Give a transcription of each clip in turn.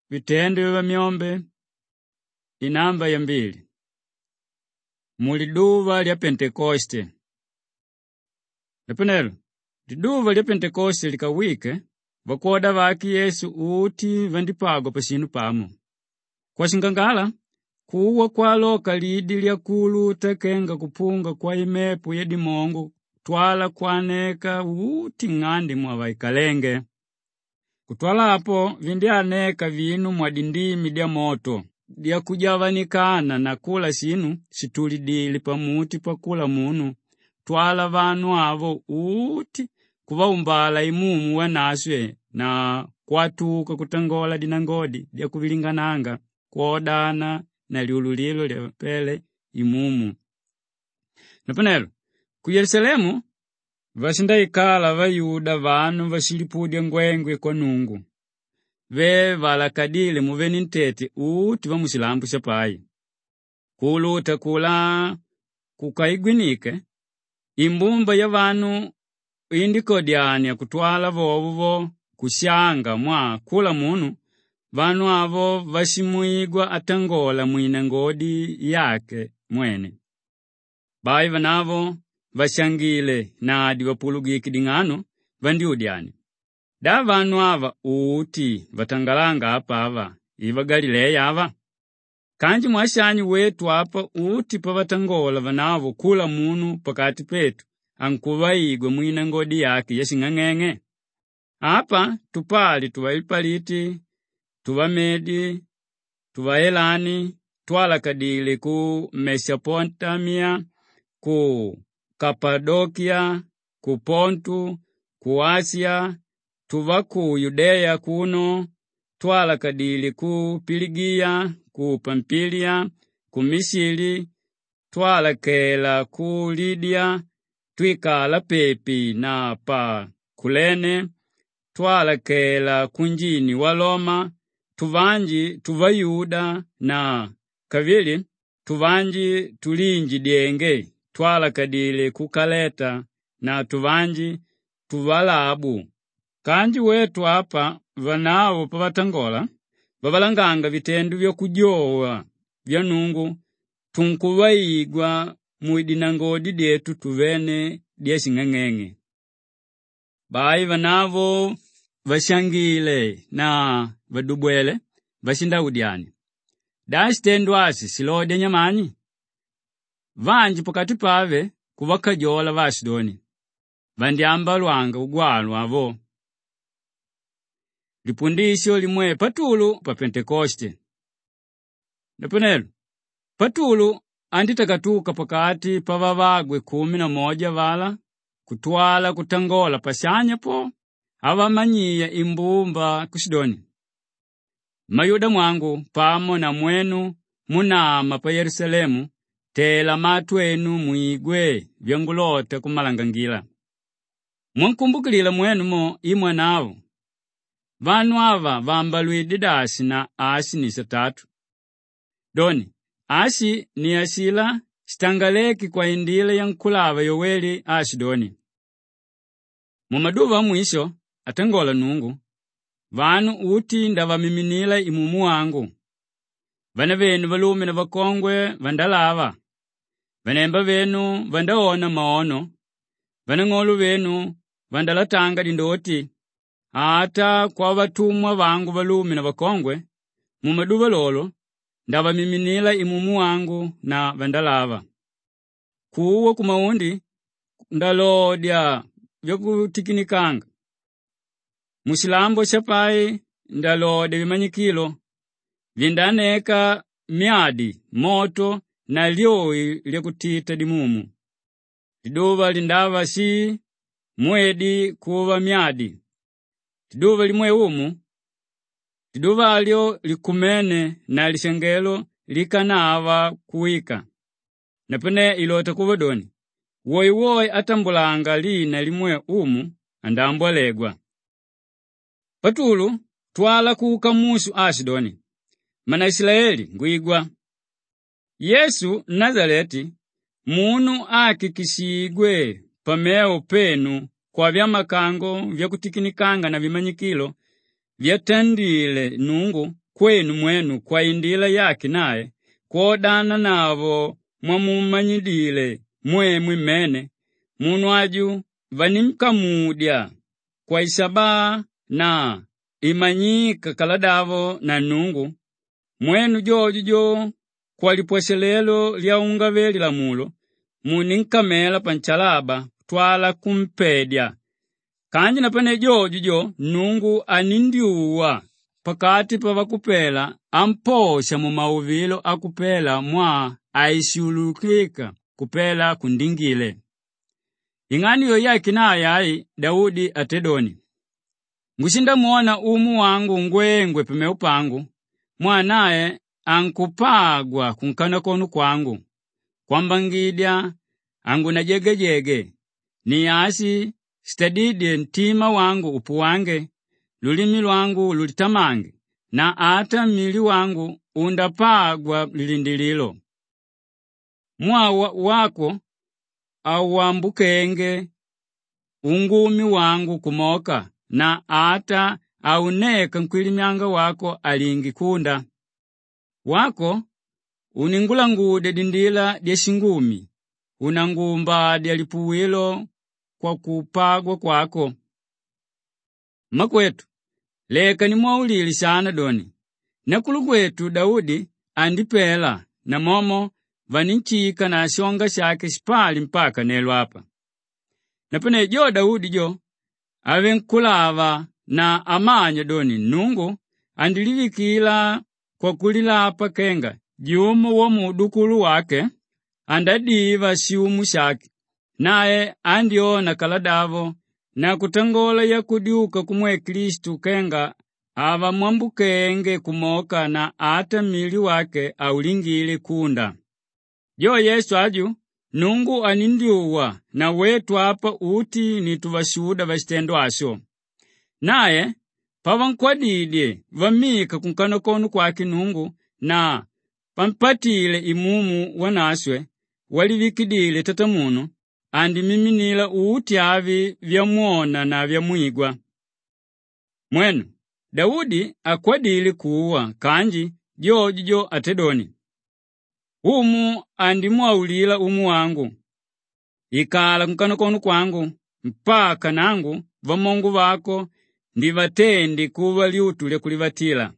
vitendo vya myombe inamba ya 2. Muliduva lya Pentekoste. Napenelo, liduva lya Pentekoste likawike, vakoda vaki Yesu uti vandipago pasinu pamo. Kwa shingangala, kuwa kwa loka lidi lya kulu tekenga kupunga kwa imepu ya dimongo, twala kwaneka uti ng'andi mwa vaikalenge. Kutwala hapo vindi aneka vinu mwadindimi dia moto, dia kujavanikana na kula sinu situlidili pamuti pakula munu, twala vanu avo uti kuva umbala imumu wanaswe na kwatuka kutangola dinangodi dia kuvilingananga, kuodana na liululilo lya pele imumu. Napanelo, ku Yerusalemu, vashinda ikala vayuda vanu vashilipudya ngwengwe kwa nungu. Ve valakadile muveni ntete uti vamushilambu shapai. Kuluta kula kukaigwinike, imbumba ya vanu indikodyania kutwala vovuvo kushanga mwa kula munu, vanu avo vashimuigwa atangola mwina ngodi yake mwene. Bai vanavo vashangile na adi vapulugiki dingano vandiudyani. Da vanu ava uti vatangalanga apa ava, iva Galileya ava. Kanji mwashanyi wetu apa uti pavatangola vanavo kula munu pakati petu, ankuvaigwe mwina ngodi yake yashing'ang'eng'e. Apa tupali tuvaipaliti, tuvamedi, tuvaelani, twalakadile ku Mesopotamia, ku Kapadokia, ku Pontu, ku Asia, tuva ku Yudea kuno, twalakadile ku Piligia, ku Pampilia, ku Misiri, twalakela ku Lidia, twikala pepi na pa Kulene, twalakela kunjini wa Roma, tuvanji tuvayuda na kavili, tuvanji tulinji dienge, twalakadile kukaleta na tuvanji tuvalabu. Kanji wetu hapa vanao pavatangola, vavalanganga vitendo vya kujowa vya nungu, tunkuvaigwa muidinangodi dietu tuvene diashing'ang'eng'e. Bai vanavo vashangile na vadubwele vashinda udyani. Dashi tendwasi silode nyamani. Vanji pakati pave kuvakajola Vasidoni. Vandiamba lwanga ugwalu avo. Lipundisho limwe patulu pa Pentekoste. Napenelo, patulu anditakatuka pakati pavavagwe 11 vala, kutwala kutangola pasanya po, avamanyia imbumba kusidoni. Mayuda mwangu pamo na mwenu munama pa Yerusalemu, tela matwenu muigwe vyangulota kumalangangila. Mwankumbukilila mwenu mo imwa nao. Vanu ava vambalwi Didasi na Asi ni satatu. Doni, Asi ni asila shitangaleki kwa indile ya nkulava Yoweli Asidoni. Mumaduva mwisho atangola nungu, vanu uti ndavamiminila imumu wangu. Vana venu valume na vakongwe vandalava. Vanemba venu vandaona maono. Vanang'olu venu vandalatanga dindoti. Ata kwa vatumwa vangu valume na vakongwe, mumaduva lolo, ndavamiminila imumu wangu na vandalava. Kuwa kumaundi, ndalodya vyakutikinikanga. Musilambo shapai, ndalodya vimanyikilo, vindaneka miadi, moto, na lioi lyakutita dimumu. Liduva lindava si, mwedi kuva miadi. Liduva limwe umu, liduva alio likumene na lishengelo likanava kuika. Napene ilota kuvadoni, woi atambulanga lina limwe umu andambolegwa. Patulu, twala kukamusu Asidoni, mana Israeli nguigwa. Yesu Nazareti, munu akikisigwe pameo penu kwa vyamakango vyakutikinikanga na vimanyikilo, vyatandile nungu kwenu mwenu kwa indila yake naye, kuodana navo mwamumanyidile mwemwe mene, munwaju vanimkamudya kwa isaba na imanyika kaladavo na Nungu, mwenu jojo kwa lipweselelo lya ungaveli la mulo, muninkamela panchalaba twala kumpedya. Kanji napane jojo Nungu anindiuwa pakati pa vakupela amposha mu mauvilo akupela mwa aishulukika kupela kundingile. Ingani yoyaki na ayayi Daudi atedoni, ngushinda muona umu wangu ngwengwe pemeu pangu, mwanae ankupagwa kunkana konu kwangu, kwamba ngidya angu na jege, ni asi stadidye ntima wangu upu wange, lulimi lwangu lulitamange, na ata mili wangu undapagwa lilindililo. Mwa wako awambukenge ungumi wangu kumoka, na ata auneka nkwilimyanga wako alingi kunda. Wako uningula ngude dindila dya shingumi, unangumba dya lipuwilo kwa kupagwa kwako. Makwetu, leka ni mwaulili sana doni, nakulu kwetu Daudi andipela na momo vaninchika na shonga shake shipali mpaka nelo hapa. Napene jo Daudi jo avenkulava na amanya doni Nungu andilivikila kwa kulilapa kenga jumu wa mudukulu wake andadiva shiumu shake, nae andiona kaladavo na kutangola ya kudiuka kumwe Kristu kenga ava mwambukenge kumoka na ata mili wake aulingile kunda. Jo Yesu aju Nungu anindiuwa na wetu apa uti ni tuvashuda vasitendo asho. Naye pavankwadidye vamika kunkana konu kwaki Nungu na pampatile imumu wanaswe walivikidile tatamunu andi miminila uti avi vyamuona na vyamwigwa. Mwenu Daudi akwadili kuwa kanji jojo atedoni, umu andi mwaulila umu wangu, ikala kunkana konu kwangu, mpaka nangu vamongu vako ndivatendi kuva liutule kulivatila.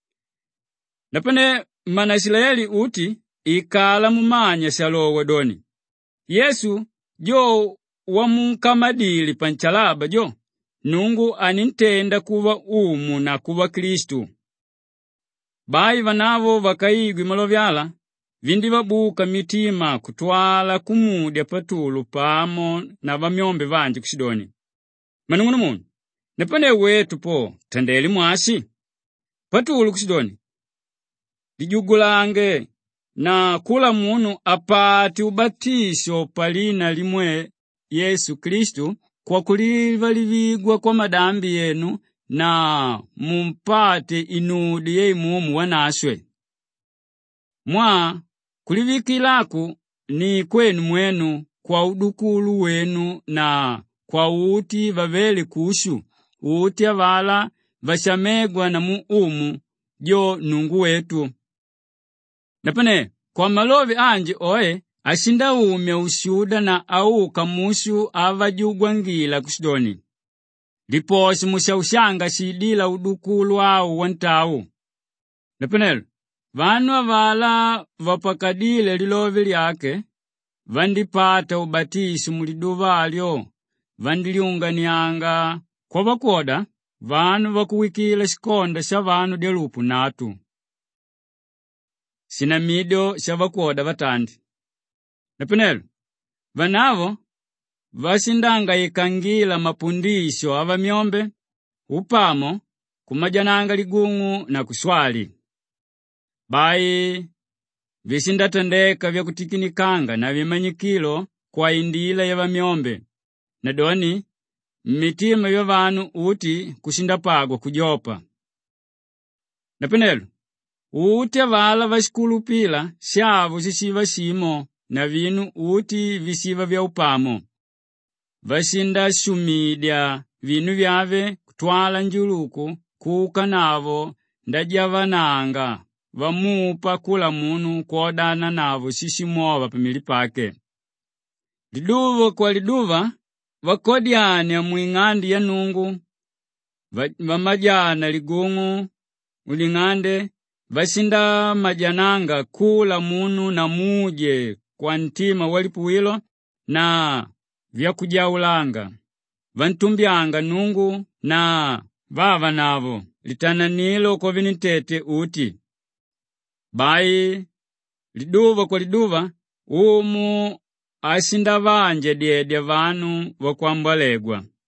Napane Manasilaeli uti ikala mumanya shalowe doni. Yesu jo wamunkamadili panchalaba jo Nungu anintenda kuva umu na kuva Kristu. Bai vanavo vakaigwi malovyala vindi vabuka mitima kutwala kumudya patulu pamo na vamyombe vanji kushidoni. Manungunu munu, nepane wetu po tandeli mwasi patulu kushidoni, lijugulange na kula munu apati ubatisho palina limwe Yesu Kristu kwa kulivalivigwa kwa madambi yenu na mumpate inudi ye imumu wanaswe. Mwa kulivikilaku ni kwenu mwenu kwa udukulu wenu na kwa uti vaveli kushu, uti avala vashamegwa na muumu jo Nungu wetu. Napane kwa malovi anji oe ashinda umya ushuda na auka mushu avajugwangila kushidoni, liposi mushaushanga shidila udukulu au wantawu. Napanelo vanu avala vapakadile lilovi lyake vandipata ubatisu muliduva alyo, vandiliunganianga kwa vakoda vanu vakuwikila shikonda sha vanu delupu natu. Sinamido sha vakoda vatandi. Napanelo vanavo vasindanga ikangila mapundisho avamyombe upamo kumajananga ligungu na kuswali. Bai visindatendeka vya kutikinikanga na vimanyikilo kwa indila ya vamyombe, na doni mitima ya vanu uti kusindapagwa kujopa. Napanelo uti avala vashikulupila shavu shishiva shimo na vinu uti vishiva vya upamo. Vasinda shumidya vinu vyave kutwala njuluku kuka navo ndajavananga vamupa kula munu kuodana navo sisimowa pamili pake. Liduva kwa liduva vakodyane mwing'ande ya nungu, vamajana ligung'u uling'ande, vasinda majananga kula munu na muje kwa ntima walipuwilo na vyakujaulanga. Vantumbyanga nungu na vava navo litananilo kwa vinitete uti. Bai liduva kwa liduva umu asinda vanje dyedya vanu vakwambalegwa.